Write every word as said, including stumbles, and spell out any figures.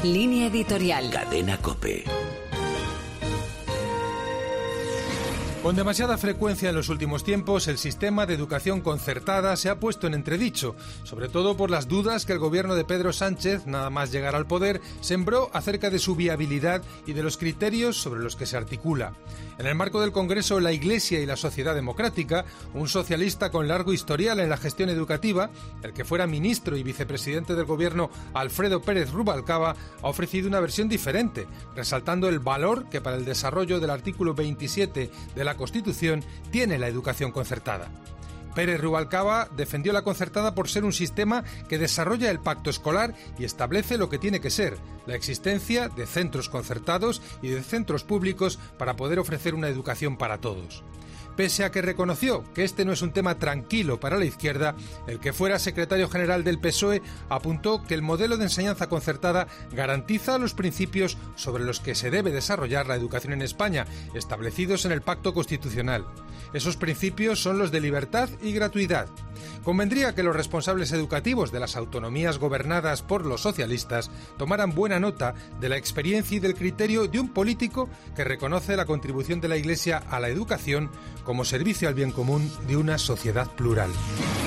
Línea editorial. Cadena COPE. Con demasiada frecuencia en los últimos tiempos, el sistema de educación concertada se ha puesto en entredicho, sobre todo por las dudas que el gobierno de Pedro Sánchez, nada más llegar al poder, sembró acerca de su viabilidad y de los criterios sobre los que se articula. En el marco del Congreso La Iglesia y la Sociedad Democrática, un socialista con largo historial en la gestión educativa, el que fuera ministro y vicepresidente del gobierno Alfredo Pérez Rubalcaba, ha ofrecido una versión diferente, resaltando el valor que para el desarrollo del artículo veintisiete de la Constitución tiene la educación concertada. Pérez Rubalcaba defendió la concertada por ser un sistema que desarrolla el pacto escolar y establece lo que tiene que ser, la existencia de centros concertados y de centros públicos para poder ofrecer una educación para todos. Pese a que reconoció que este no es un tema tranquilo para la izquierda, el que fuera secretario general del P S O E apuntó que el modelo de enseñanza concertada garantiza los principios sobre los que se debe desarrollar la educación en España, establecidos en el Pacto Constitucional. Esos principios son los de libertad y gratuidad. Convendría que los responsables educativos de las autonomías gobernadas por los socialistas tomaran buena nota de la experiencia y del criterio de un político que reconoce la contribución de la Iglesia a la educación como servicio al bien común de una sociedad plural.